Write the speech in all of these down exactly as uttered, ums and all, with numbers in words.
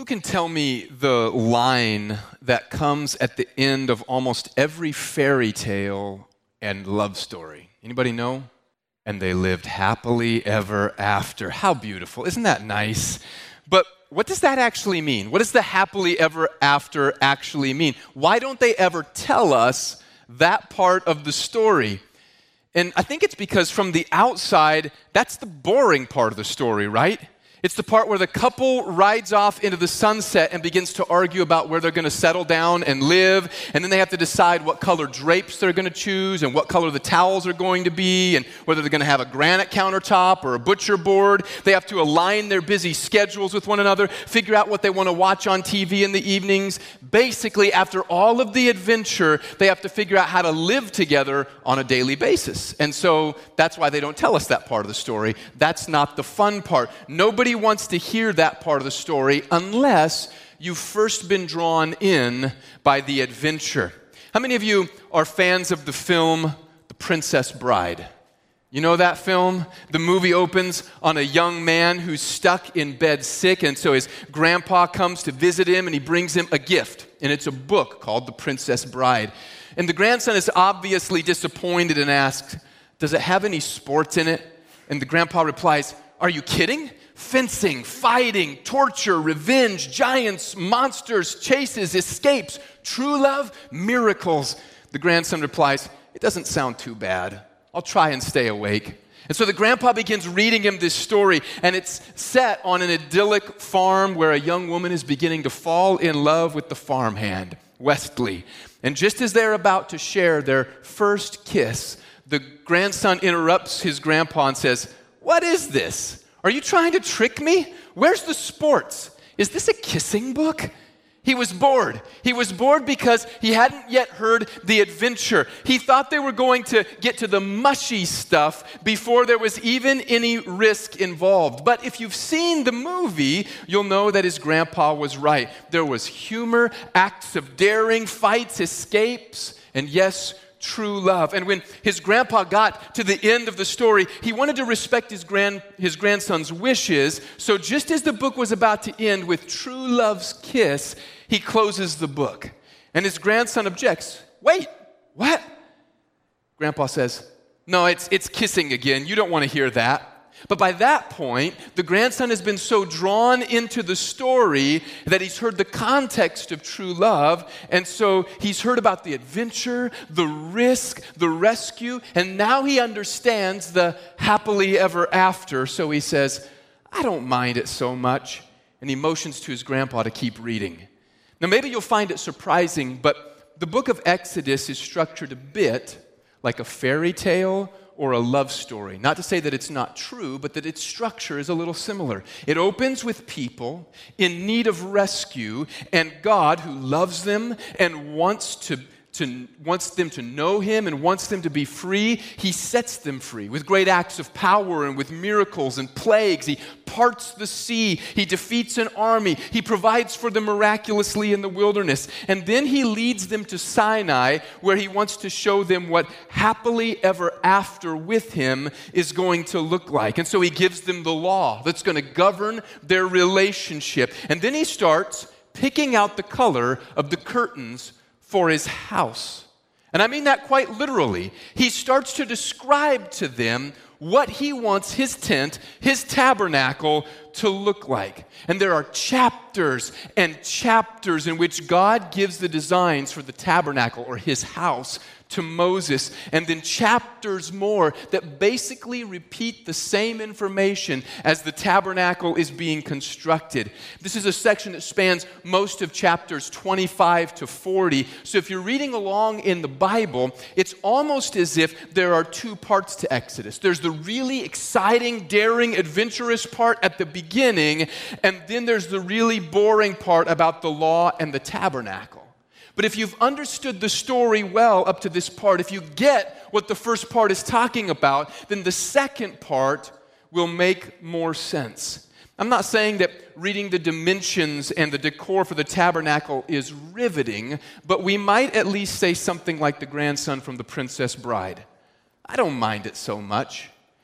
can tell me the line that comes at the end of almost every fairy tale and love story? Anybody know? And they lived happily ever after. How beautiful. Isn't that nice? But what does that actually mean? What does the happily ever after actually mean? Why don't they ever tell us that part of the story? And I think it's because from the outside, that's the boring part of the story, right? It's the part where the couple rides off into the sunset and begins to argue about where they're going to settle down and live. And then they have to decide what color drapes they're going to choose and what color the towels are going to be and whether they're going to have a granite countertop or a butcher board. They have to align their busy schedules with one another, figure out what they want to watch on T V in the evenings. Basically, after all of the adventure, they have to figure out how to live together on a daily basis. And so that's why they don't tell us that part of the story. That's not the fun part. Nobody wants to hear that part of the story unless you've first been drawn in by the adventure. How many of you are fans of the film The Princess Bride? You know that film? The movie opens on a young man who's stuck in bed sick, and so his grandpa comes to visit him, and he brings him a gift, and it's a book called The Princess Bride. And the grandson is obviously disappointed and asks, "Does it have any sports in it?" And the grandpa replies, "Are you kidding? Fencing, fighting, torture, revenge, giants, monsters, chases, escapes, true love, miracles." The grandson replies, "It doesn't sound too bad. I'll try and stay awake." And so the grandpa begins reading him this story, and it's set on an idyllic farm where a young woman is beginning to fall in love with the farmhand, Westley. And just as they're about to share their first kiss, the grandson interrupts his grandpa and says, "What is this? Are you trying to trick me? Where's the sports? Is this a kissing book?" He was bored. He was bored because he hadn't yet heard the adventure. He thought they were going to get to the mushy stuff before there was even any risk involved. But if you've seen the movie, you'll know that his grandpa was right. There was humor, acts of daring, fights, escapes, and yes, true love. And when his grandpa got to the end of the story, he wanted to respect his grand his grandson's wishes. So just as the book was about to end with true love's kiss, he closes the book. And his grandson objects. "Wait, what?" Grandpa says, "No, it's it's kissing again. You don't want to hear that." But by that point, the grandson has been so drawn into the story that he's heard the context of true love, and so he's heard about the adventure, the risk, the rescue, and now he understands the happily ever after, so he says, "I don't mind it so much," and he motions to his grandpa to keep reading. Now maybe you'll find it surprising, but the book of Exodus is structured a bit like a fairy tale or a love story. Not to say that it's not true, but that its structure is a little similar. It opens with people in need of rescue, and God, who loves them and wants to, to wants them to know Him and wants them to be free, He sets them free with great acts of power and with miracles and plagues. He parts the sea. He defeats an army. He provides for them miraculously in the wilderness. And then He leads them to Sinai, where He wants to show them what happily ever after with Him is going to look like. And so He gives them the law that's going to govern their relationship. And then He starts picking out the color of the curtains for His house. And I mean that quite literally. He starts to describe to them what He wants His tent, His tabernacle to look like. And there are chapters and chapters in which God gives the designs for the tabernacle or His house to Moses, and then chapters more that basically repeat the same information as the tabernacle is being constructed. This is a section that spans most of chapters twenty-five to forty. So if you're reading along in the Bible, it's almost as if there are two parts to Exodus. There's the really exciting, daring, adventurous part at the beginning, and then there's the really boring part about the law and the tabernacle. But if you've understood the story well up to this part, if you get what the first part is talking about, then the second part will make more sense. I'm not saying that reading the dimensions and the decor for the tabernacle is riveting, but we might at least say something like the grandson from The Princess Bride. "I don't mind it so much."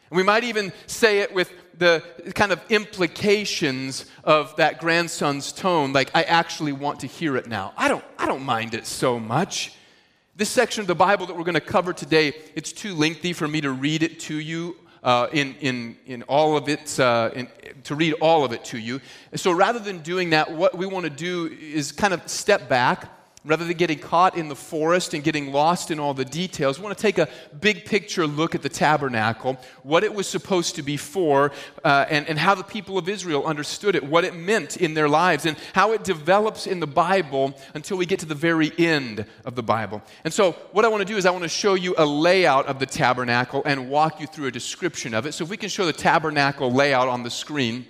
And we might even say it with the kind of implications of that grandson's tone, like, I actually want to hear it now. I don't, I don't mind it so much. This section of the Bible that we're going to cover today, it's too lengthy for me to read it to you uh, in, in, in all of it, uh, in, to read all of it to you. And so rather than doing that, what we want to do is kind of step back. Rather than getting caught in the forest and getting lost in all the details, we want to take a big picture look at the tabernacle, what it was supposed to be for, uh, and, and how the people of Israel understood it, what it meant in their lives, and how it develops in the Bible until we get to the very end of the Bible. And so what I want to do is I want to show you a layout of the tabernacle and walk you through a description of it. So if we can show the tabernacle layout on the screen.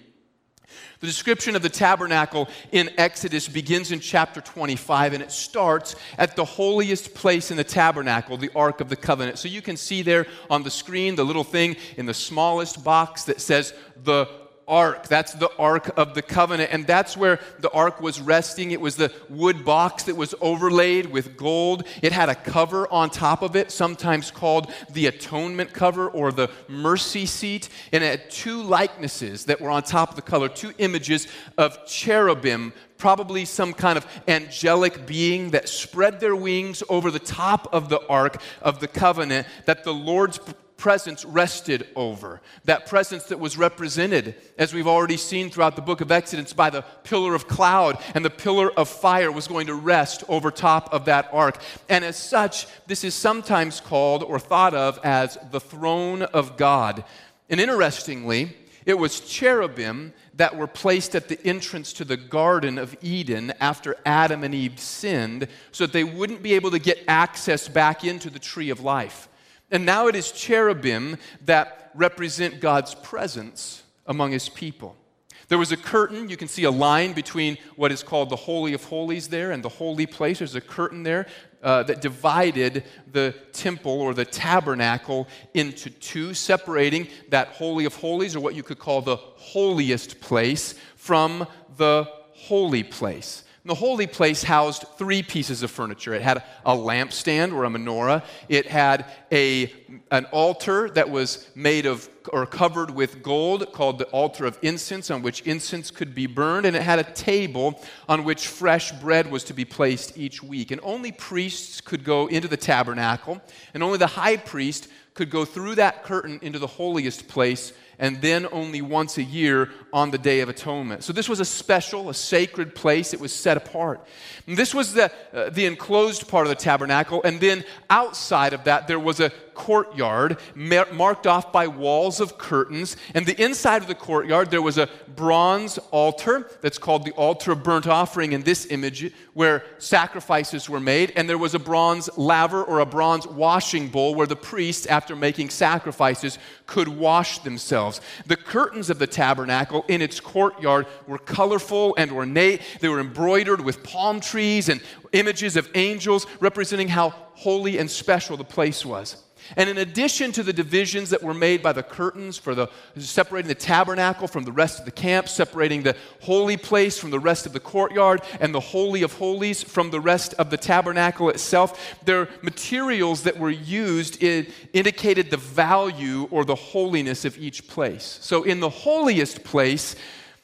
The description of the tabernacle in Exodus begins in chapter twenty-five, and it starts at the holiest place in the tabernacle, the Ark of the Covenant. So you can see there on the screen the little thing in the smallest box that says the Ark. That's the Ark of the Covenant, and that's where the Ark was resting. It was the wood box that was overlaid with gold. It had a cover on top of it, sometimes called the atonement cover or the mercy seat, and it had two likenesses that were on top of the cover, two images of cherubim, probably some kind of angelic being that spread their wings over the top of the Ark of the Covenant that the Lord's presence rested over. That presence that was represented, as we've already seen throughout the book of Exodus, by the pillar of cloud and the pillar of fire was going to rest over top of that ark. And as such, this is sometimes called or thought of as the throne of God. And interestingly, it was cherubim that were placed at the entrance to the Garden of Eden after Adam and Eve sinned so that they wouldn't be able to get access back into the tree of life. And now it is cherubim that represent God's presence among His people. There was a curtain. You can see a line between what is called the Holy of Holies there and the holy place. There's a curtain there uh, that divided the temple or the tabernacle into two, separating that Holy of Holies, or what you could call the holiest place, from the holy place. The holy place housed three pieces of furniture. It had a lampstand or a menorah. It had a, an altar that was made of or covered with gold called the altar of incense, on which incense could be burned. And it had a table on which fresh bread was to be placed each week. And only priests could go into the tabernacle, and only the high priest could go through that curtain into the holiest place, and then only once a year on the Day of Atonement. So this was a special, a sacred place. It was set apart. And this was the, uh, the enclosed part of the tabernacle, and then outside of that there was a courtyard mar- marked off by walls of curtains, and the inside of the courtyard there was a bronze altar that's called the altar of burnt offering in this image, where sacrifices were made, and there was a bronze laver or a bronze washing bowl where the priests, after making sacrifices, could wash themselves. The curtains of the tabernacle in its courtyard were colorful and ornate. They were embroidered with palm trees and images of angels, representing how holy and special the place was. And in addition to the divisions that were made by the curtains for the separating the tabernacle from the rest of the camp, separating the holy place from the rest of the courtyard, and the holy of holies from the rest of the tabernacle itself, their materials that were used it indicated the value or the holiness of each place. So in the holiest place,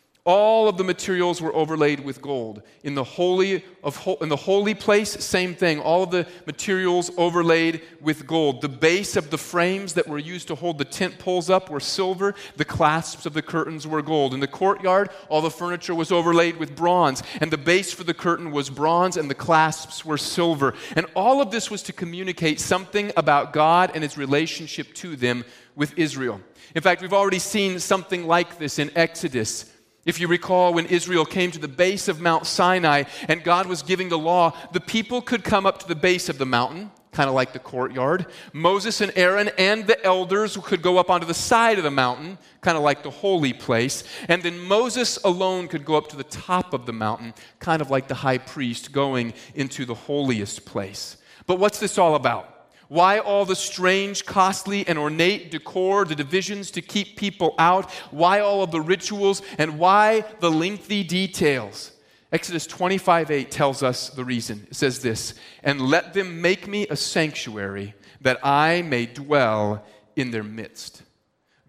all of the materials were overlaid with gold. In the holy of ho- in the holy place, same thing. All of the materials overlaid with gold. The base of the frames that were used to hold the tent poles up were silver. The clasps of the curtains were gold. In the courtyard, all the furniture was overlaid with bronze, and the base for the curtain was bronze, and the clasps were silver. And all of this was to communicate something about God and His relationship to them with Israel. In fact, we've already seen something like this in Exodus. If you recall, when Israel came to the base of Mount Sinai and God was giving the law, the people could come up to the base of the mountain, kind of like the courtyard. Moses and Aaron and the elders could go up onto the side of the mountain, kind of like the holy place. And then Moses alone could go up to the top of the mountain, kind of like the high priest going into the holiest place. But what's this all about? Why all the strange, costly, and ornate decor, the divisions to keep people out? Why all of the rituals? And why the lengthy details? Exodus twenty-five eight tells us the reason. It says this, "And let them make me a sanctuary, that I may dwell in their midst."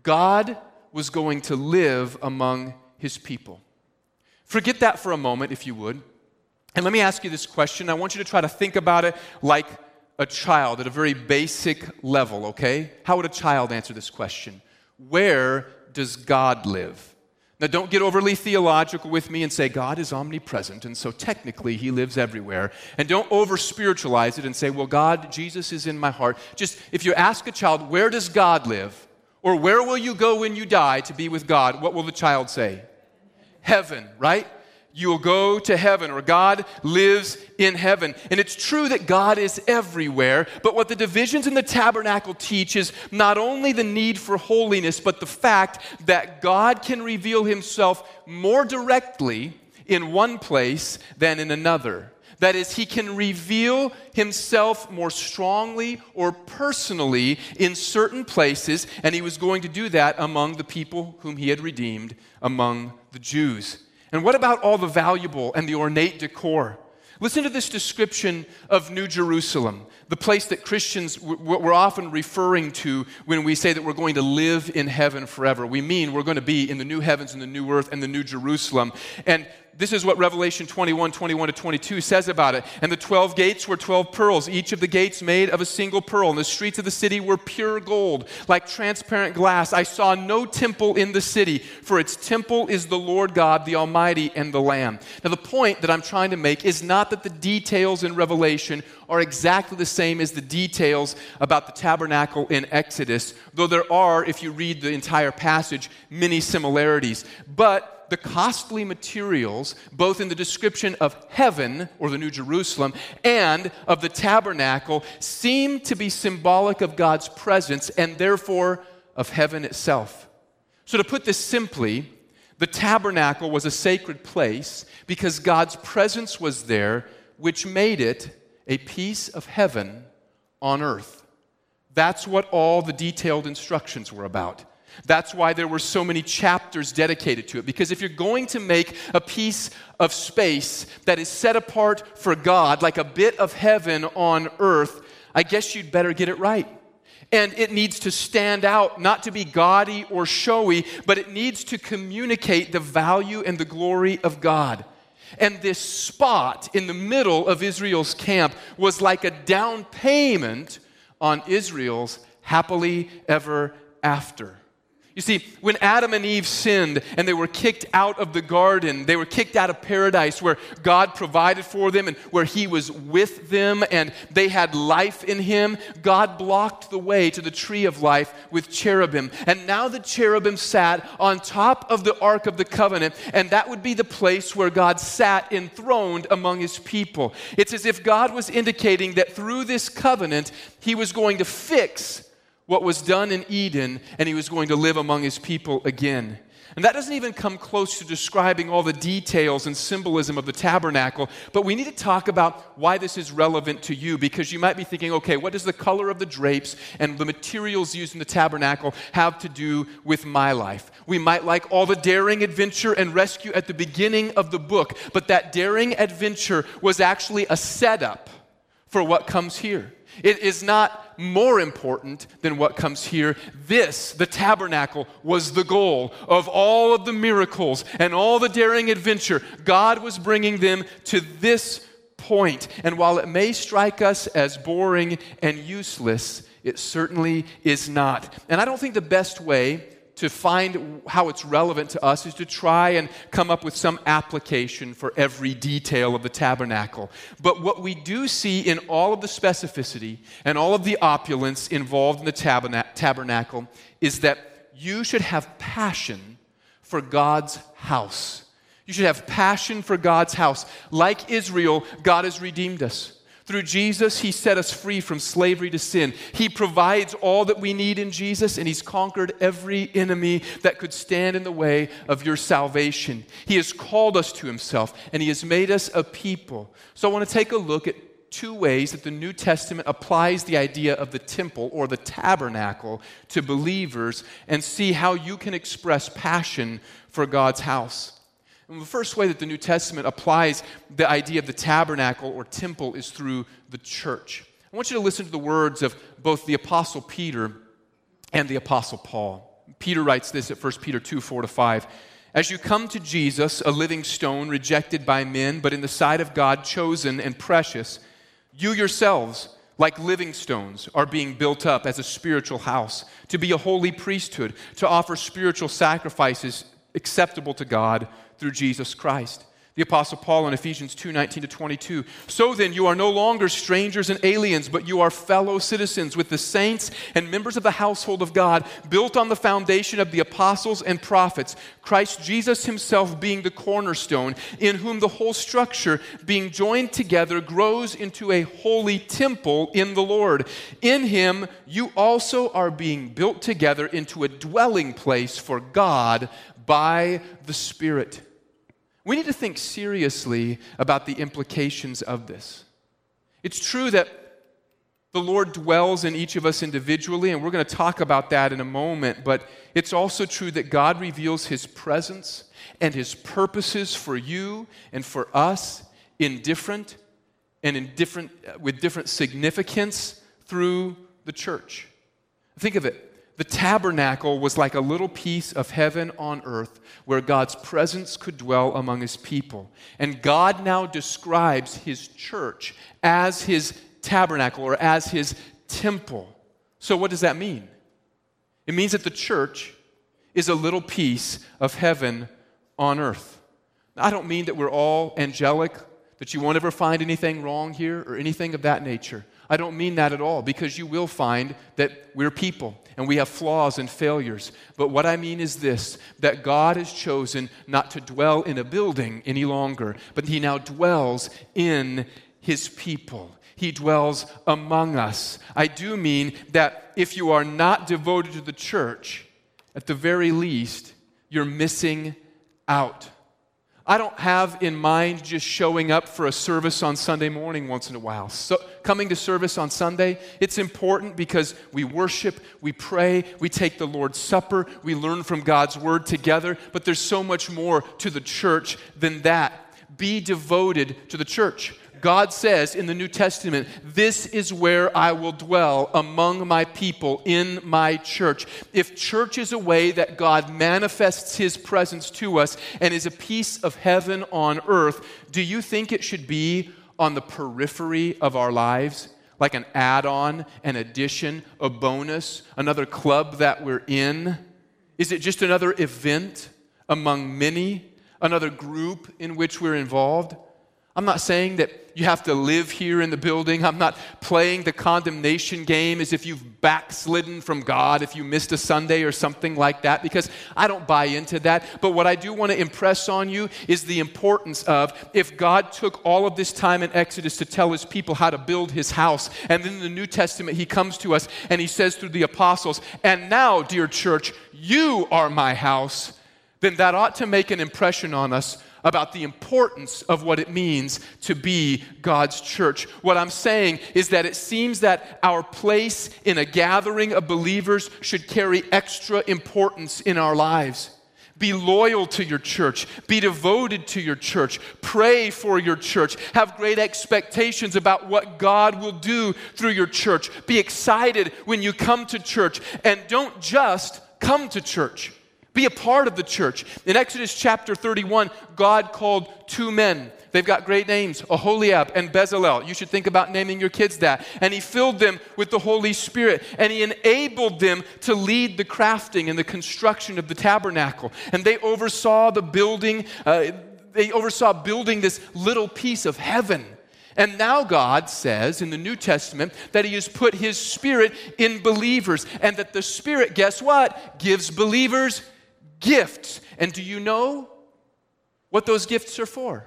God was going to live among his people. Forget that for a moment, if you would. And let me ask you this question. I want you to try to think about it like a child at a very basic level, okay? How would a child answer this question? Where does God live? Now, don't get overly theological with me and say God is omnipresent, and so technically he lives everywhere. And don't over-spiritualize it and say, well, God, Jesus is in my heart. Just, if you ask a child, where does God live? Or where will you go when you die to be with God? What will the child say? Heaven, right? You will go to heaven, or God lives in heaven. And it's true that God is everywhere, but what the divisions in the tabernacle teach is not only the need for holiness, but the fact that God can reveal himself more directly in one place than in another. That is, he can reveal himself more strongly or personally in certain places, and he was going to do that among the people whom he had redeemed, among the Jews. And what about all the valuable and the ornate decor? Listen to this description of New Jerusalem, the place that Christians w- we're often referring to when we say that we're going to live in heaven forever. We mean we're going to be in the new heavens and the new earth and the new Jerusalem. And this is what Revelation twenty-one, twenty-one to twenty-two says about it. And the twelve gates were twelve pearls, each of the gates made of a single pearl. And the streets of the city were pure gold, like transparent glass. I saw no temple in the city, for its temple is the Lord God, the Almighty, and the Lamb. Now, the point that I'm trying to make is not that the details in Revelation are exactly the same as the details about the tabernacle in Exodus, though there are, if you read the entire passage, many similarities. But the costly materials, both in the description of heaven, or the New Jerusalem, and of the tabernacle, seem to be symbolic of God's presence and therefore of heaven itself. So to put this simply, the tabernacle was a sacred place because God's presence was there, which made it a piece of heaven on earth. That's what all the detailed instructions were about. That's why there were so many chapters dedicated to it. Because if you're going to make a piece of space that is set apart for God, like a bit of heaven on earth, I guess you'd better get it right. And it needs to stand out, not to be gaudy or showy, but it needs to communicate the value and the glory of God. And this spot in the middle of Israel's camp was like a down payment on Israel's happily ever after. You see, when Adam and Eve sinned and they were kicked out of the garden, they were kicked out of paradise where God provided for them and where he was with them and they had life in him, God blocked the way to the tree of life with cherubim. And now the cherubim sat on top of the Ark of the Covenant, and that would be the place where God sat enthroned among his people. It's as if God was indicating that through this covenant, he was going to fix what was done in Eden, and he was going to live among his people again. And that doesn't even come close to describing all the details and symbolism of the tabernacle, but we need to talk about why this is relevant to you, because you might be thinking, okay, what does the color of the drapes and the materials used in the tabernacle have to do with my life? We might like all the daring adventure and rescue at the beginning of the book, but that daring adventure was actually a setup for what comes here. It is not more important than what comes here. This, the tabernacle, was the goal of all of the miracles and all the daring adventure. God was bringing them to this point. And while it may strike us as boring and useless, it certainly is not. And I don't think the best way to find how it's relevant to us is to try and come up with some application for every detail of the tabernacle. But what we do see in all of the specificity and all of the opulence involved in the taberna- tabernacle is that you should have passion for God's house. You should have passion for God's house. Like Israel, God has redeemed us. Through Jesus, he set us free from slavery to sin. He provides all that we need in Jesus, and he's conquered every enemy that could stand in the way of your salvation. He has called us to himself, and he has made us a people. So I want to take a look at two ways that the New Testament applies the idea of the temple or the tabernacle to believers and see how you can express passion for God's house. And the first way that the New Testament applies the idea of the tabernacle or temple is through the church. I want you to listen to the words of both the Apostle Peter and the Apostle Paul. Peter writes this at First Peter two, four to five. As you come to Jesus, a living stone rejected by men, but in the sight of God chosen and precious, you yourselves, like living stones, are being built up as a spiritual house, to be a holy priesthood, to offer spiritual sacrifices acceptable to God through Jesus Christ. The Apostle Paul in Ephesians two, nineteen to twenty-two. So then you are no longer strangers and aliens, but you are fellow citizens with the saints and members of the household of God, built on the foundation of the apostles and prophets, Christ Jesus himself being the cornerstone, in whom the whole structure, being joined together, grows into a holy temple in the Lord. In him you also are being built together into a dwelling place for God by the Spirit. We need to think seriously about the implications of this. It's true that the Lord dwells in each of us individually, and we're going to talk about that in a moment, but it's also true that God reveals his presence and his purposes for you and for us in different and in different with different significance through the church. Think of it. The tabernacle was like a little piece of heaven on earth where God's presence could dwell among his people. And God now describes his church as his tabernacle or as his temple. So what does that mean? It means that the church is a little piece of heaven on earth. Now, I don't mean that we're all angelic, that you won't ever find anything wrong here or anything of that nature. I don't mean that at all, because you will find that we're people and we have flaws and failures. But what I mean is this, that God has chosen not to dwell in a building any longer, but he now dwells in his people. He dwells among us. I do mean that if you are not devoted to the church, at the very least, you're missing out. I don't have in mind just showing up for a service on Sunday morning once in a while. So coming to service on Sunday, it's important because we worship, we pray, we take the Lord's Supper, we learn from God's Word together, but there's so much more to the church than that. Be devoted to the church. God says in the New Testament, this is where I will dwell among my people in my church. If church is a way that God manifests his presence to us and is a piece of heaven on earth, do you think it should be on the periphery of our lives? Like an add-on, an addition, a bonus, another club that we're in? Is it just another event among many, another group in which we're involved? I'm not saying that you have to live here in the building. I'm not playing the condemnation game as if you've backslidden from God if you missed a Sunday or something like that, because I don't buy into that. But what I do want to impress on you is the importance of, if God took all of this time in Exodus to tell his people how to build his house, and then in the New Testament he comes to us and he says through the apostles, and now, dear church, you are my house, then that ought to make an impression on us about the importance of what it means to be God's church. What I'm saying is that it seems that our place in a gathering of believers should carry extra importance in our lives. Be loyal to your church. Be devoted to your church. Pray for your church. Have great expectations about what God will do through your church. Be excited when you come to church. And don't just come to church. Be a part of the church. In Exodus chapter thirty-one, God called two men. They've got great names, Aholiab and Bezalel. You should think about naming your kids that. And he filled them with the Holy Spirit. And he enabled them to lead the crafting and the construction of the tabernacle. And they oversaw the building, uh, they oversaw building this little piece of heaven. And now God says in the New Testament that he has put his Spirit in believers. And that the Spirit, guess what? Gives believers gifts. And do you know what those gifts are for?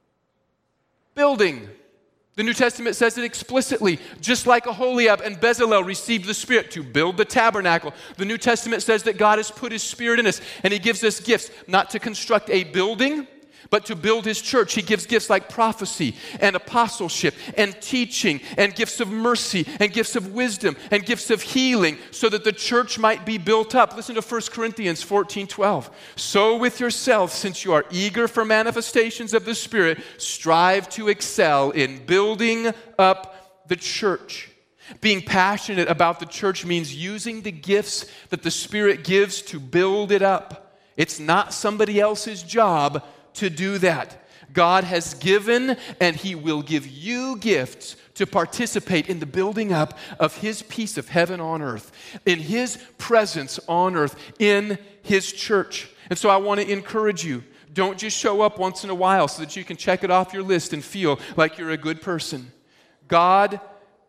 Building. The New Testament says it explicitly. Just like Aholiab and Bezalel received the Spirit to build the tabernacle, the New Testament says that God has put his Spirit in us and he gives us gifts, not to construct a building, but to build his church. He gives gifts like prophecy and apostleship and teaching and gifts of mercy and gifts of wisdom and gifts of healing so that the church might be built up. Listen to First Corinthians fourteen twelve. So with yourself, since you are eager for manifestations of the Spirit, strive to excel in building up the church. Being passionate about the church means using the gifts that the Spirit gives to build it up. It's not somebody else's job to do that. God has given, and He will give you gifts to participate in the building up of His piece of heaven on earth, in His presence on earth, in His church. And so I want to encourage you, don't just show up once in a while so that you can check it off your list and feel like you're a good person. God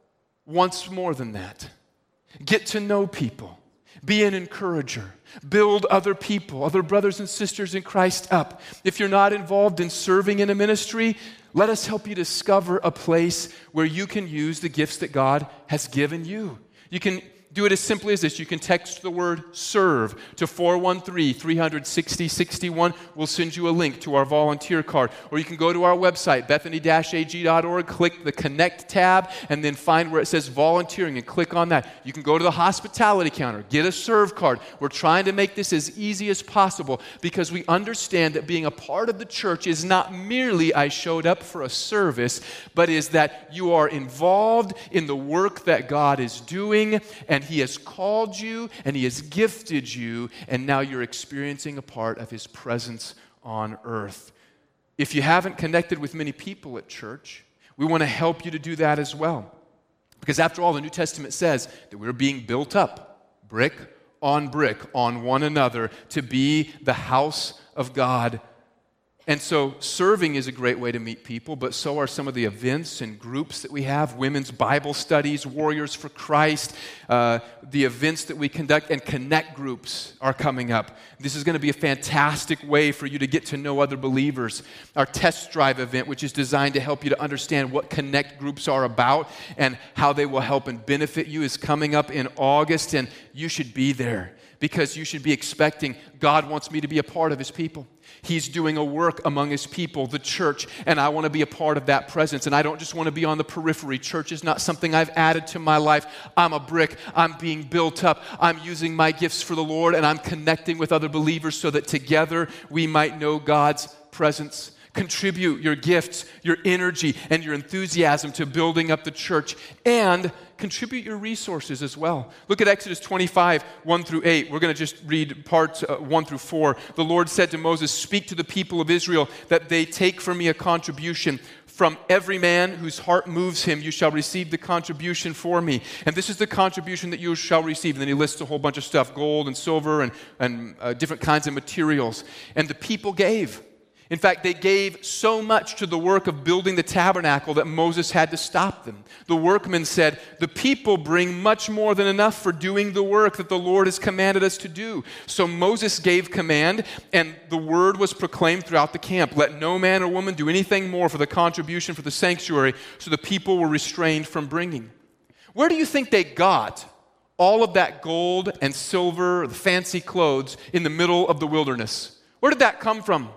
wants more than that. Get to know people. Be an encourager. Build other people, other brothers and sisters in Christ up. If you're not involved in serving in a ministry, let us help you discover a place where you can use the gifts that God has given you. You can do it as simply as this. You can text the word serve to four one three, three six zero, six one. We'll send you a link to our volunteer card. Or you can go to our website, bethany dash a g dot org, click the Connect tab, and then find where it says volunteering and click on that. You can go to the hospitality counter, get a serve card. We're trying to make this as easy as possible because we understand that being a part of the church is not merely I showed up for a service, but is that you are involved in the work that God is doing, and He has called you and He has gifted you, and now you're experiencing a part of His presence on earth. If you haven't connected with many people at church, we want to help you to do that as well. Because after all, the New Testament says that we're being built up, brick on brick, on one another, to be the house of God. And so serving is a great way to meet people, but so are some of the events and groups that we have, women's Bible studies, Warriors for Christ, uh, the events that we conduct, and connect groups are coming up. This is going to be a fantastic way for you to get to know other believers. Our test drive event, which is designed to help you to understand what connect groups are about and how they will help and benefit you, is coming up in August, and you should be there because you should be expecting God wants me to be a part of His people. He's doing a work among His people, the church, and I want to be a part of that presence. And I don't just want to be on the periphery. Church is not something I've added to my life. I'm a brick. I'm being built up. I'm using my gifts for the Lord, and I'm connecting with other believers so that together we might know God's presence. Contribute your gifts, your energy, and your enthusiasm to building up the church, and contribute your resources as well. Look at Exodus twenty-five, one through eight. We're going to just read parts uh, one through four. The Lord said to Moses, "Speak to the people of Israel that they take from me a contribution. From every man whose heart moves him, you shall receive the contribution for me. And this is the contribution that you shall receive." And then he lists a whole bunch of stuff, gold and silver and, and uh, different kinds of materials. And the people gave. In fact, they gave so much to the work of building the tabernacle that Moses had to stop them. The workmen said, "The people bring much more than enough for doing the work that the Lord has commanded us to do." So Moses gave command, and the word was proclaimed throughout the camp. "Let no man or woman do anything more for the contribution for the sanctuary." So the people were restrained from bringing. Where do you think they got all of that gold and silver, the fancy clothes, in the middle of the wilderness? Where did that come from?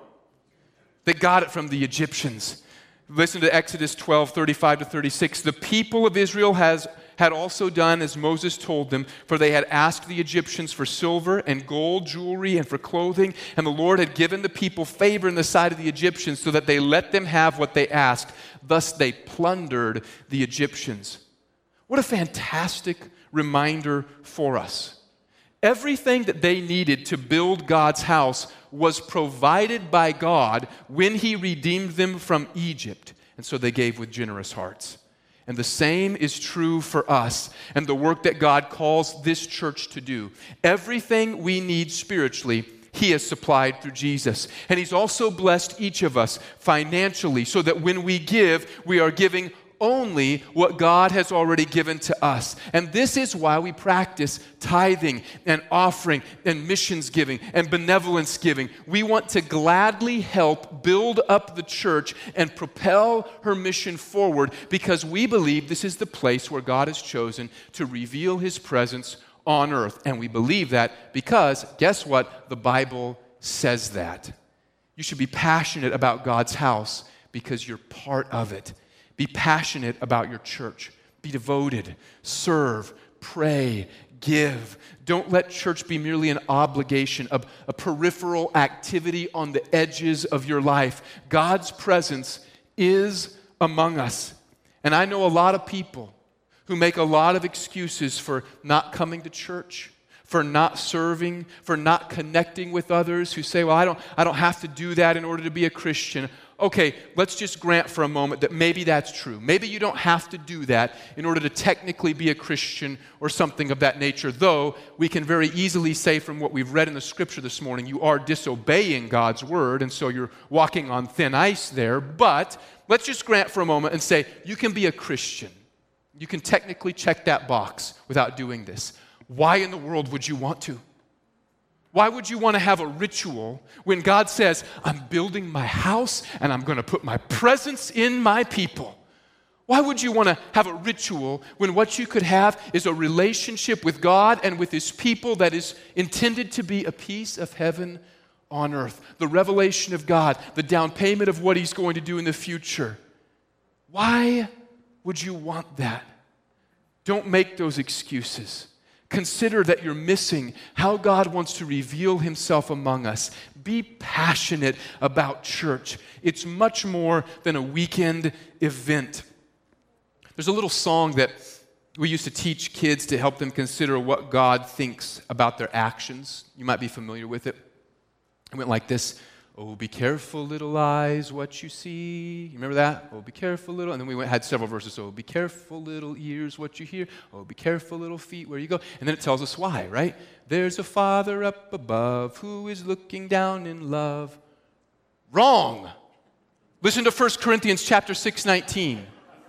They got it from the Egyptians. Listen to Exodus twelve, thirty-five to thirty-six. "The people of Israel has had also done as Moses told them, for they had asked the Egyptians for silver and gold, jewelry, and for clothing, and the Lord had given the people favor in the sight of the Egyptians, so that they let them have what they asked. Thus they plundered the Egyptians." What a fantastic reminder for us. Everything that they needed to build God's house was provided by God when He redeemed them from Egypt. And so they gave with generous hearts. And the same is true for us and the work that God calls this church to do. Everything we need spiritually, He has supplied through Jesus. And He's also blessed each of us financially so that when we give, we are giving only what God has already given to us. And this is why we practice tithing and offering and missions giving and benevolence giving. We want to gladly help build up the church and propel her mission forward because we believe this is the place where God has chosen to reveal His presence on earth. And we believe that because, guess what? The Bible says that. You should be passionate about God's house because you're part of it. Be passionate about your church. Be devoted. Serve. Pray. Give. Don't let church be merely an obligation, a, a peripheral activity on the edges of your life. God's presence is among us. And I know a lot of people who make a lot of excuses for not coming to church, for not serving, for not connecting with others, who say, well, I don't, I don't have to do that in order to be a Christian. Okay, let's just grant for a moment that maybe that's true. Maybe you don't have to do that in order to technically be a Christian or something of that nature, though we can very easily say from what we've read in the scripture this morning, you are disobeying God's word, and so you're walking on thin ice there. But let's just grant for a moment and say you can be a Christian. You can technically check that box without doing this. Why in the world would you want to? Why would you want to have a ritual when God says, I'm building my house and I'm going to put my presence in my people? Why would you want to have a ritual when what you could have is a relationship with God and with His people that is intended to be a piece of heaven on earth? The revelation of God, the down payment of what He's going to do in the future. Why would you want that? Don't make those excuses. Consider that you're missing how God wants to reveal Himself among us. Be passionate about church. It's much more than a weekend event. There's a little song that we used to teach kids to help them consider what God thinks about their actions. You might be familiar with it. It went like this. Oh, be careful, little eyes, what you see. You remember that? Oh, be careful, little. And then we went, had several verses. Oh, be careful, little ears, what you hear. Oh, be careful, little feet, where you go. And then it tells us why, right? There's a Father up above who is looking down in love. Wrong. Listen to First Corinthians chapter six, nineteen.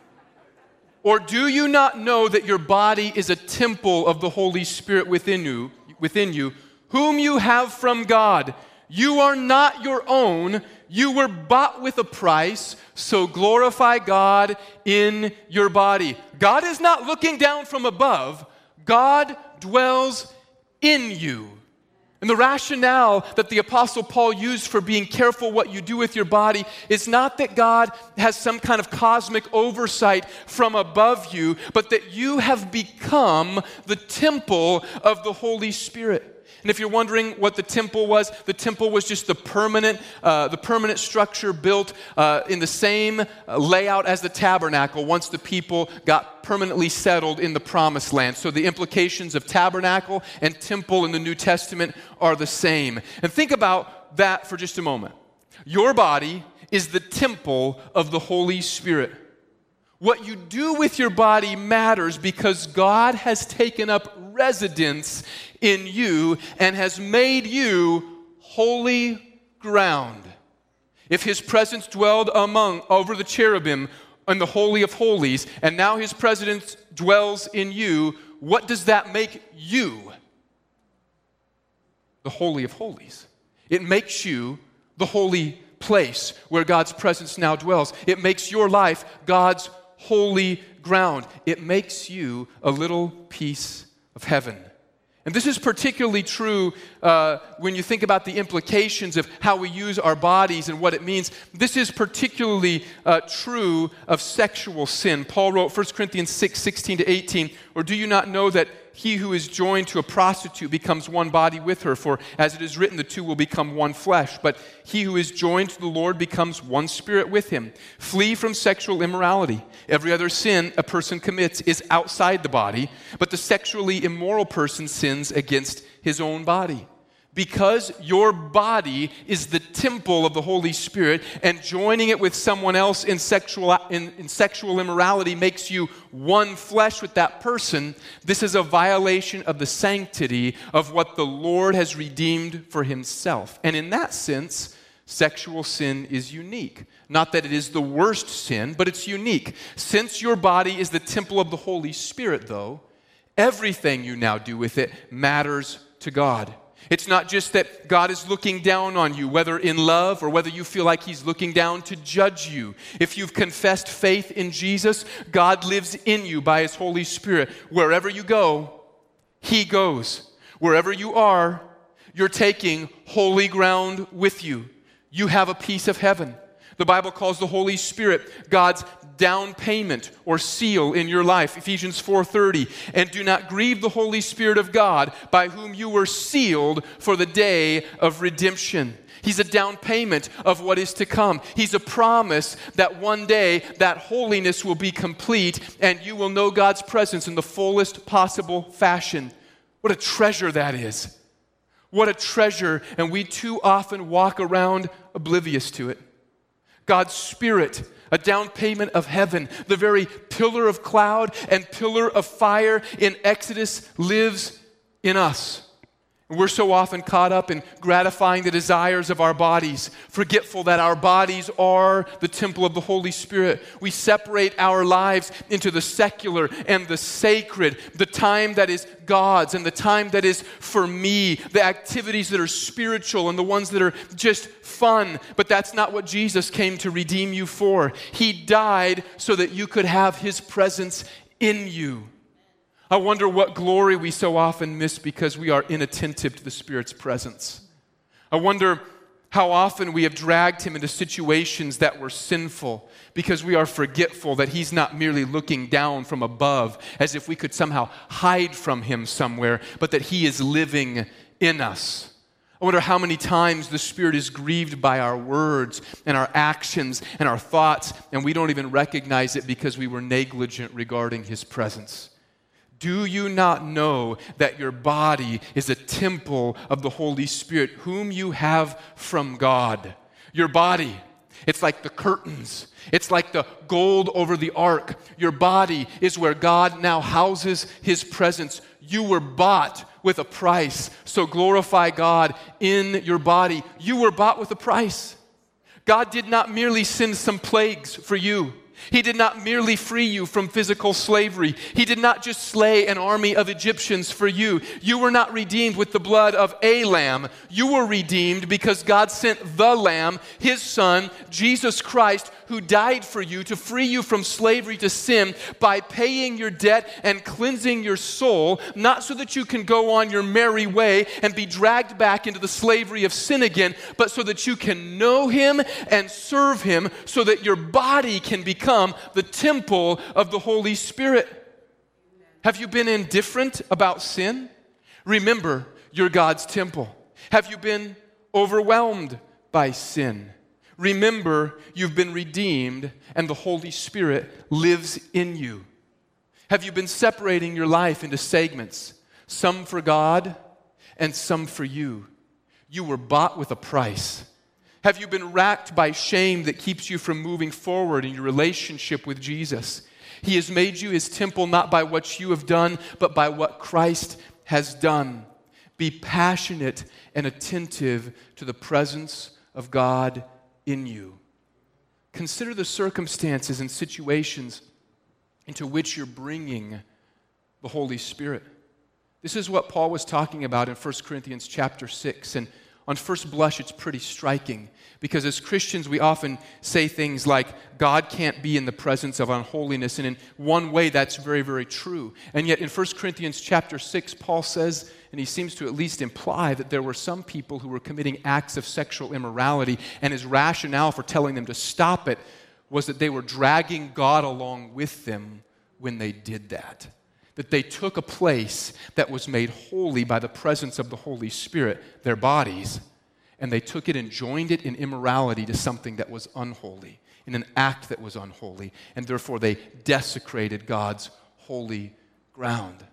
Or do you not know that your body is a temple of the Holy Spirit within you, within you, whom you have from God? You are not your own. You were bought with a price, so glorify God in your body. God is not looking down from above. God dwells in you. And the rationale that the Apostle Paul used for being careful what you do with your body is not that God has some kind of cosmic oversight from above you, but that you have become the temple of the Holy Spirit. And if you're wondering what the temple was, the temple was just the permanent, uh, the permanent structure built uh, in the same layout as the tabernacle once the people got permanently settled in the promised land. So the implications of tabernacle and temple in the New Testament are the same. And think about that for just a moment. Your body is the temple of the Holy Spirit. What you do with your body matters because God has taken up residence in you and has made you holy ground. If His presence dwelled among, over the cherubim in the Holy of Holies, and now His presence dwells in you, what does that make you? The Holy of Holies. It makes you the holy place where God's presence now dwells. It makes your life God's holy ground. It makes you a little piece of heaven. And this is particularly true uh, when you think about the implications of how we use our bodies and what it means. This is particularly uh, true of sexual sin. Paul wrote First Corinthians six, sixteen to eighteen, or do you not know that he who is joined to a prostitute becomes one body with her? For as it is written, the two will become one flesh. But he who is joined to the Lord becomes one spirit with Him. Flee from sexual immorality. Every other sin a person commits is outside the body, but the sexually immoral person sins against his own body. Because your body is the temple of the Holy Spirit, and joining it with someone else in sexual, in, in sexual immorality makes you one flesh with that person, this is a violation of the sanctity of what the Lord has redeemed for Himself. And in that sense, sexual sin is unique. Not that it is the worst sin, but it's unique. Since your body is the temple of the Holy Spirit, though, everything you now do with it matters to God. It's not just that God is looking down on you, whether in love or whether you feel like He's looking down to judge you. If you've confessed faith in Jesus, God lives in you by His Holy Spirit. Wherever you go, He goes. Wherever you are, you're taking holy ground with you. You have a piece of heaven. The Bible calls the Holy Spirit God's down payment or seal in your life, Ephesians four thirty. And do not grieve the Holy Spirit of God, by whom you were sealed for the day of redemption. He's a down payment of what is to come. He's a promise that one day that holiness will be complete and you will know God's presence in the fullest possible fashion. What a treasure that is. What a treasure, and we too often walk around oblivious to it. God's Spirit, a down payment of heaven, the very pillar of cloud and pillar of fire in Exodus lives in us. We're so often caught up in gratifying the desires of our bodies, forgetful that our bodies are the temple of the Holy Spirit. We separate our lives into the secular and the sacred, the time that is God's and the time that is for me, the activities that are spiritual and the ones that are just fun. But that's not what Jesus came to redeem you for. He died so that you could have His presence in you. I wonder what glory we so often miss because we are inattentive to the Spirit's presence. I wonder how often we have dragged Him into situations that were sinful because we are forgetful that He's not merely looking down from above as if we could somehow hide from Him somewhere, but that He is living in us. I wonder how many times the Spirit is grieved by our words and our actions and our thoughts, and we don't even recognize it because we were negligent regarding His presence. Do you not know that your body is a temple of the Holy Spirit, whom you have from God? Your body, it's like the curtains. It's like the gold over the ark. Your body is where God now houses His presence. You were bought with a price, so glorify God in your body. You were bought with a price. God did not merely send some plagues for you. He did not merely free you from physical slavery. He did not just slay an army of Egyptians for you. You were not redeemed with the blood of a lamb. You were redeemed because God sent the Lamb, His Son, Jesus Christ, who died for you to free you from slavery to sin by paying your debt and cleansing your soul, not so that you can go on your merry way and be dragged back into the slavery of sin again, but so that you can know Him and serve Him so that your body can become the temple of the Holy Spirit. Have you been indifferent about sin? Remember, you're God's temple. Have you been overwhelmed by sin? Remember, you've been redeemed and the Holy Spirit lives in you. Have you been separating your life into segments, some for God and some for you? You were bought with a price. Have you been racked by shame that keeps you from moving forward in your relationship with Jesus? He has made you His temple not by what you have done, but by what Christ has done. Be passionate and attentive to the presence of God in you. Consider the circumstances and situations into which you're bringing the Holy Spirit. This is what Paul was talking about in First Corinthians chapter six, and on first blush, it's pretty striking because as Christians, we often say things like, God can't be in the presence of unholiness, and in one way, that's very, very true. And yet in First Corinthians chapter six, Paul says, and he seems to at least imply that there were some people who were committing acts of sexual immorality, and his rationale for telling them to stop it was that they were dragging God along with them when they did that. That they took a place that was made holy by the presence of the Holy Spirit, their bodies, and they took it and joined it in immorality to something that was unholy, in an act that was unholy, and therefore they desecrated God's holy ground.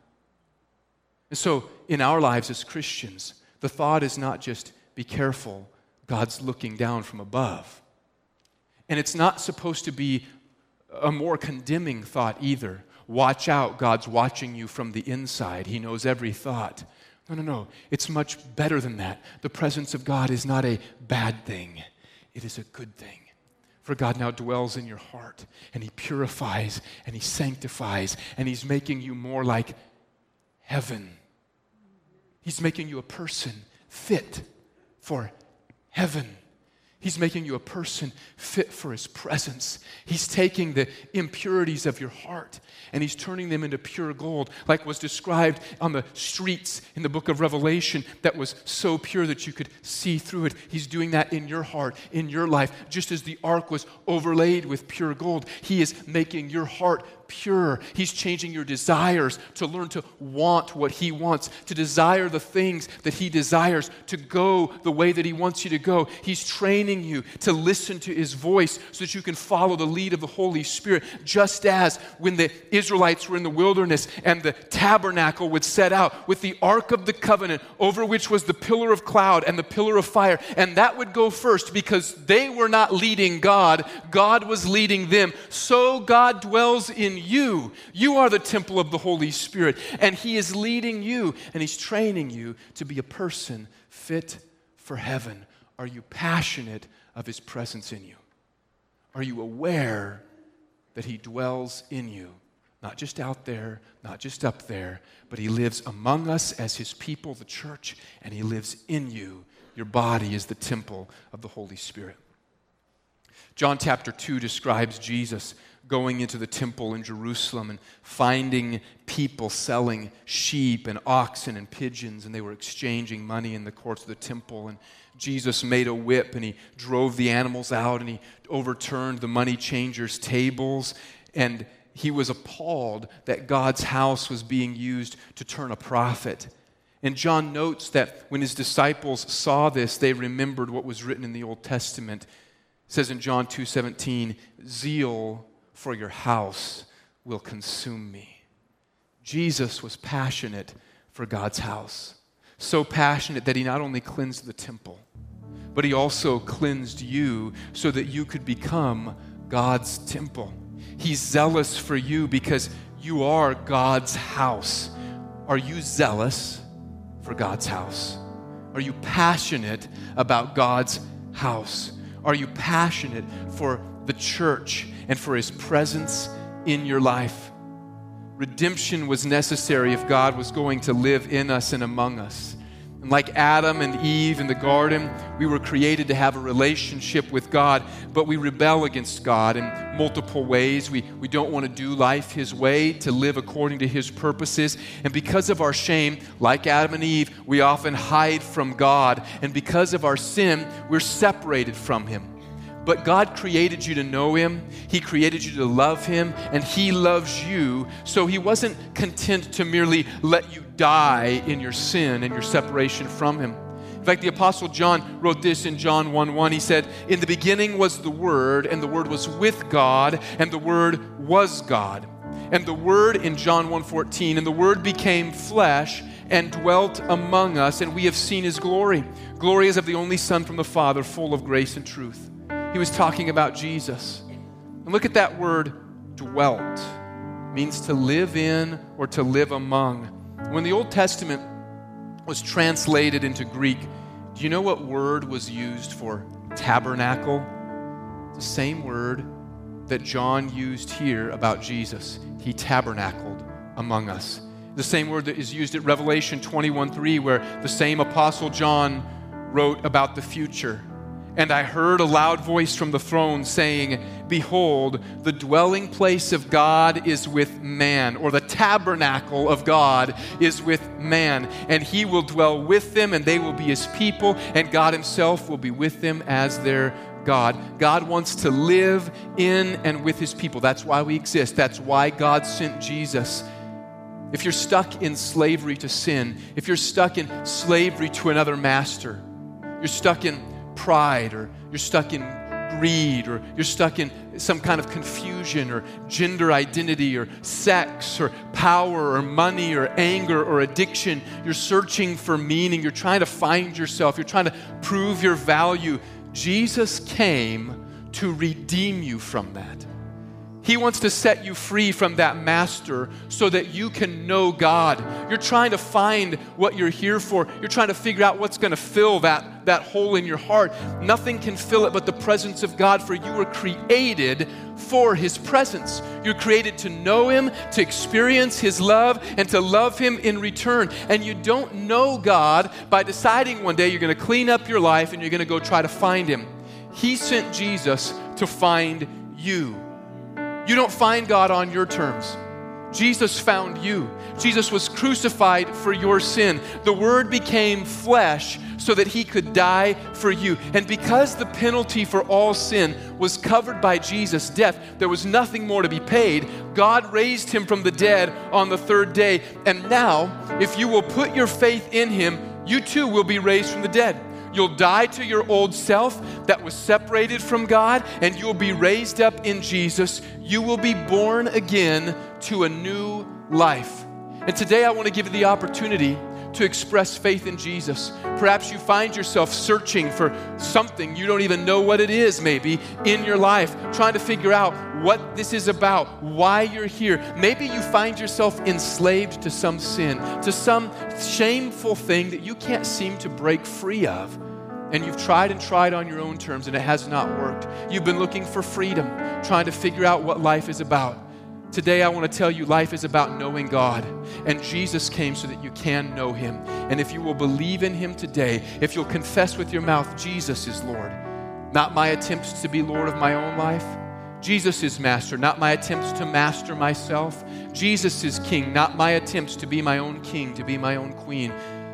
And so in our lives as Christians, the thought is not just, be careful, God's looking down from above. And it's not supposed to be a more condemning thought either. Watch out, God's watching you from the inside. He knows every thought. No, no, no. It's much better than that. The presence of God is not a bad thing. It is a good thing. For God now dwells in your heart, and He purifies, and He sanctifies, and He's making you more like heaven. He's making you a person fit for heaven. He's making you a person fit for his presence. He's taking the impurities of your heart and he's turning them into pure gold, like was described on the streets in the book of Revelation that was so pure that you could see through it. He's doing that in your heart, in your life, just as the ark was overlaid with pure gold. He is making your heart pure. He's changing your desires to learn to want what he wants, to desire the things that he desires, to go the way that he wants you to go. He's training you to listen to his voice so that you can follow the lead of the Holy Spirit, just as when the Israelites were in the wilderness and the tabernacle would set out with the Ark of the Covenant over which was the pillar of cloud and the pillar of fire, and that would go first because they were not leading God, God was leading them. So God dwells in you. You are the temple of the Holy Spirit, and he is leading you, and he's training you to be a person fit for heaven. Are you passionate of his presence in you? Are you aware that he dwells in you? Not just out there, not just up there, but he lives among us as his people, the church, and he lives in you. Your body is the temple of the Holy Spirit. John chapter two describes Jesus going into the temple in Jerusalem and finding people selling sheep and oxen and pigeons, and they were exchanging money in the courts of the temple. And Jesus made a whip, and he drove the animals out, and he overturned the money changers' tables, and he was appalled that God's house was being used to turn a profit. And John notes that when his disciples saw this, they remembered what was written in the Old Testament. It says in John two seventeen, zeal for your house will consume me. Jesus was passionate for God's house. So passionate that he not only cleansed the temple, but he also cleansed you so that you could become God's temple. He's zealous for you because you are God's house. Are you zealous for God's house? Are you passionate about God's house? Are you passionate for the church and for his presence in your life? Redemption was necessary if God was going to live in us and among us. And like Adam and Eve in the garden, we were created to have a relationship with God, but we rebel against God in multiple ways. We, we don't want to do life his way, to live according to his purposes. And because of our shame, like Adam and Eve, we often hide from God. And because of our sin, we're separated from him. But God created you to know him. He created you to love him, and he loves you. So he wasn't content to merely let you die in your sin and your separation from him. In fact, the Apostle John wrote this in John one one. He said, in the beginning was the Word, and the Word was with God, and the Word was God. And the Word in John one fourteen, and the Word became flesh and dwelt among us, and we have seen his glory. Glory as of the only Son from the Father, full of grace and truth. He was talking about Jesus. And look at that word, dwelt. It means to live in or to live among. When the Old Testament was translated into Greek, do you know what word was used for tabernacle? It's the same word that John used here about Jesus. He tabernacled among us. The same word that is used at Revelation twenty-one three, where the same Apostle John wrote about the future. And I heard a loud voice from the throne saying, behold, the dwelling place of God is with man, or the tabernacle of God is with man. And he will dwell with them, and they will be his people, and God himself will be with them as their God. God wants to live in and with his people. That's why we exist. That's why God sent Jesus. If you're stuck in slavery to sin, if you're stuck in slavery to another master, you're stuck in pride, or you're stuck in greed, or you're stuck in some kind of confusion, or gender identity, or sex, or power, or money, or anger, or addiction. You're searching for meaning. You're trying to find yourself. You're trying to prove your value. Jesus came to redeem you from that. He wants to set you free from that master so that you can know God. You're trying to find what you're here for. You're trying to figure out what's going to fill that, that hole in your heart. Nothing can fill it but the presence of God, for you were created for his presence. You're created to know him, to experience his love, and to love him in return. And you don't know God by deciding one day you're going to clean up your life and you're going to go try to find him. He sent Jesus to find you. You don't find God on your terms. Jesus found you. Jesus was crucified for your sin. The Word became flesh so that He could die for you. And because the penalty for all sin was covered by Jesus' death, there was nothing more to be paid. God raised Him from the dead on the third day. And now, if you will put your faith in Him, you too will be raised from the dead. You'll die to your old self that was separated from God, and you'll be raised up in Jesus. You will be born again to a new life. And today I want to give you the opportunity to express faith in Jesus. Perhaps you find yourself searching for something, you don't even know what it is maybe, in your life, trying to figure out what this is about, why you're here. Maybe you find yourself enslaved to some sin, to some shameful thing that you can't seem to break free of. And you've tried and tried on your own terms and it has not worked. You've been looking for freedom, trying to figure out what life is about. Today I want to tell you life is about knowing God, and Jesus came so that you can know Him. And if you will believe in Him today, if you'll confess with your mouth, Jesus is Lord, not my attempts to be Lord of my own life. Jesus is master, not my attempts to master myself. Jesus is king, not my attempts to be my own king, to be my own queen.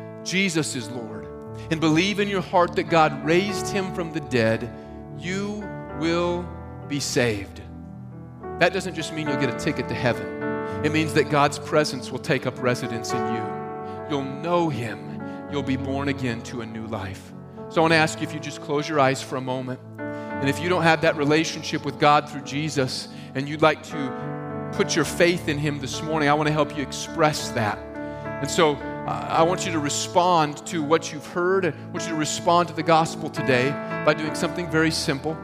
Jesus is Lord. And believe in your heart that God raised Him from the dead, you will be saved. That doesn't just mean you'll get a ticket to heaven. It means that God's presence will take up residence in you. You'll know Him. You'll be born again to a new life. So I want to ask you if you just close your eyes for a moment. And if you don't have that relationship with God through Jesus and you'd like to put your faith in Him this morning, I want to help you express that. And so uh, I want you to respond to what you've heard. I want you to respond to the gospel today by doing something very simple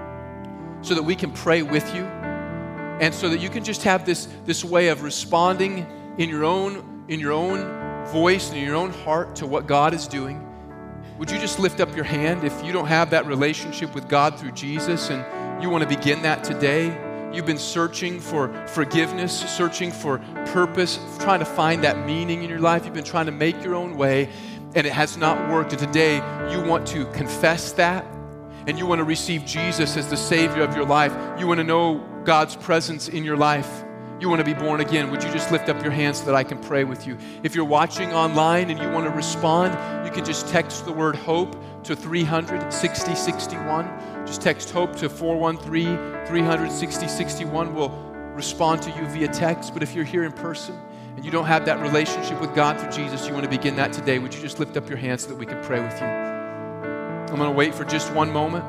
so that we can pray with you. And so that you can just have this, this way of responding in your own, in your own voice and in your own heart to what God is doing. Would you just lift up your hand if you don't have that relationship with God through Jesus and you want to begin that today? You've been searching for forgiveness, searching for purpose, trying to find that meaning in your life. You've been trying to make your own way and it has not worked. And today you want to confess that and you want to receive Jesus as the Savior of your life. You want to know God's presence in your life. You want to be born again. Would you just lift up your hands so that I can pray with you? If you're watching online and you want to respond, you can just text the word HOPE to three hundred, sixty, sixty-one. Just text HOPE to four one three, three hundred, sixty, sixty-one. We'll respond to you via text. But if you're here in person and you don't have that relationship with God through Jesus, you want to begin that today, would you just lift up your hands so that we can pray with you? I'm going to wait for just one moment.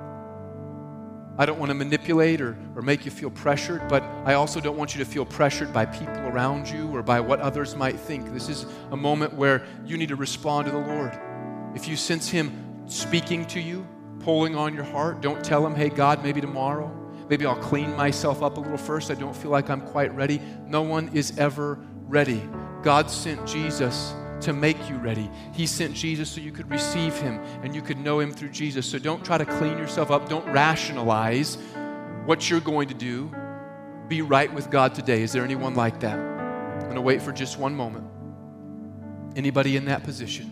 I don't want to manipulate or, or make you feel pressured, but I also don't want you to feel pressured by people around you or by what others might think. This is a moment where you need to respond to the Lord. If you sense Him speaking to you, pulling on your heart, don't tell Him, hey, God, maybe tomorrow. Maybe I'll clean myself up a little first. I don't feel like I'm quite ready. No one is ever ready. God sent Jesus to make you ready. He sent Jesus so you could receive Him and you could know Him through Jesus. So don't try to clean yourself up. Don't rationalize what you're going to do. Be right with God today. Is there anyone like that? I'm going to wait for just one moment. Anybody in that position?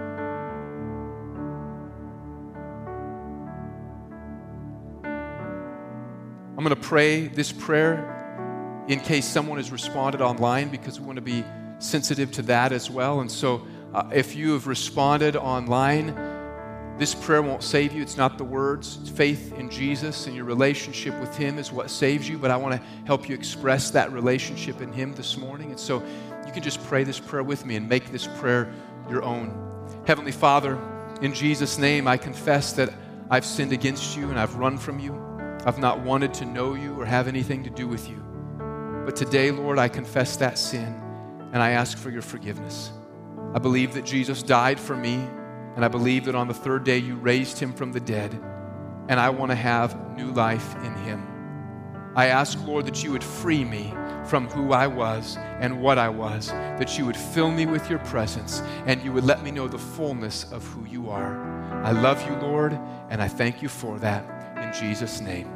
I'm going to pray this prayer in case someone has responded online because we want to be sensitive to that as well. And so uh, if you have responded online, this prayer won't save you. It's not the words. It's faith in Jesus and your relationship with Him is what saves you. But I want to help you express that relationship in Him this morning. And so you can just pray this prayer with me and make this prayer your own. Heavenly Father, in Jesus' name, I confess that I've sinned against you and I've run from you. I've not wanted to know you or have anything to do with you. But today, Lord, I confess that sin. And I ask for your forgiveness. I believe that Jesus died for me, and I believe that on the third day you raised Him from the dead, and I want to have new life in Him. I ask, Lord, that you would free me from who I was and what I was, that you would fill me with your presence, and you would let me know the fullness of who you are. I love you, Lord, and I thank you for that. In Jesus' name,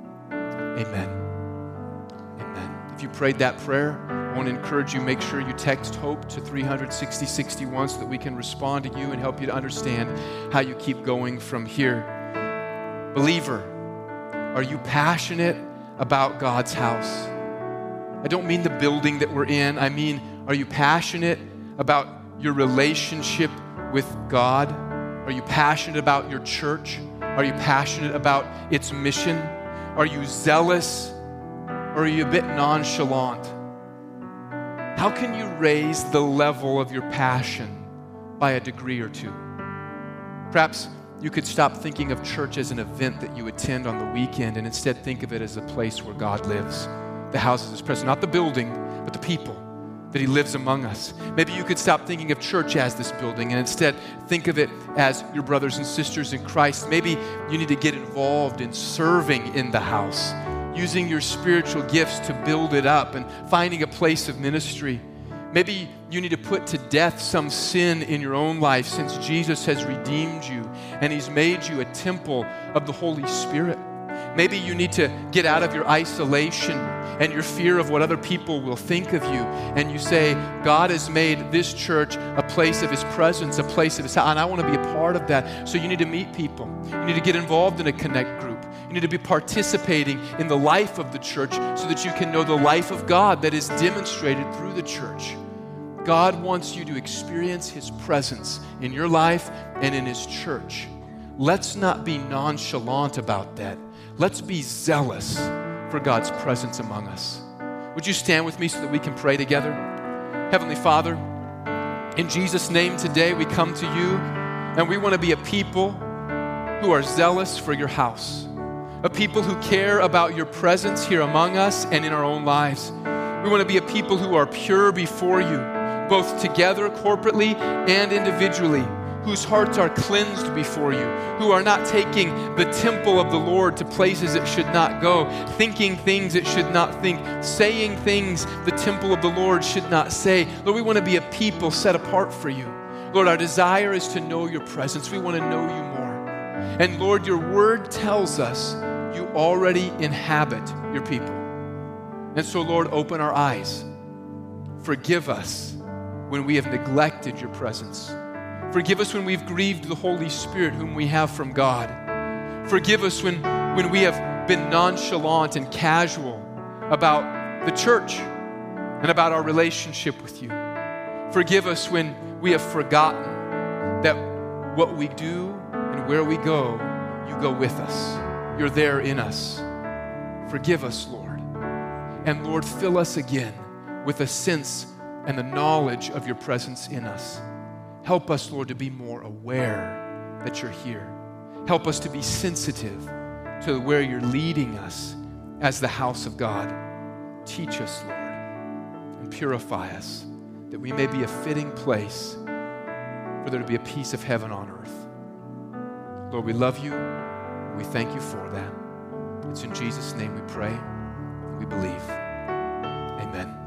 amen. Amen. If you prayed that prayer, I want to encourage you, make sure you text HOPE to three hundred, sixty, sixty-one so that we can respond to you and help you to understand how you keep going from here. Believer, are you passionate about God's house? I don't mean the building that we're in. I mean, are you passionate about your relationship with God? Are you passionate about your church? Are you passionate about its mission? Are you zealous, or are you a bit nonchalant? How can you raise the level of your passion by a degree or two? Perhaps you could stop thinking of church as an event that you attend on the weekend and instead think of it as a place where God lives. The house of His presence, not the building, but the people that He lives among us. Maybe you could stop thinking of church as this building and instead think of it as your brothers and sisters in Christ. Maybe you need to get involved in serving in the house, using your spiritual gifts to build it up and finding a place of ministry. Maybe you need to put to death some sin in your own life since Jesus has redeemed you and He's made you a temple of the Holy Spirit. Maybe you need to get out of your isolation and your fear of what other people will think of you, and you say, God has made this church a place of His presence, a place of His house, and I want to be a part of that. So you need to meet people. You need to get involved in a connect group. You need to be participating in the life of the church so that you can know the life of God that is demonstrated through the church. God wants you to experience His presence in your life and in His church. Let's not be nonchalant about that. Let's be zealous for God's presence among us. Would you stand with me so that we can pray together? Heavenly Father, in Jesus' name today we come to You, and we want to be a people who are zealous for Your house, a people who care about Your presence here among us and in our own lives. We want to be a people who are pure before You, both together, corporately, and individually, whose hearts are cleansed before You, who are not taking the temple of the Lord to places it should not go, thinking things it should not think, saying things the temple of the Lord should not say. Lord, we want to be a people set apart for You. Lord, our desire is to know Your presence. We want to know You more. And Lord, Your word tells us You already inhabit Your people. And so, Lord, open our eyes. Forgive us when we have neglected Your presence. Forgive us when we've grieved the Holy Spirit whom we have from God. Forgive us when, when we have been nonchalant and casual about the church and about our relationship with You. Forgive us when we have forgotten that what we do and where we go, You go with us. You're there in us. Forgive us, Lord. And Lord, fill us again with a sense and the knowledge of Your presence in us. Help us, Lord, to be more aware that You're here. Help us to be sensitive to where You're leading us as the house of God. Teach us, Lord, and purify us, that we may be a fitting place for there to be a piece of heaven on earth. Lord, we love You, and we thank You for that. It's in Jesus' name we pray, and we believe. Amen.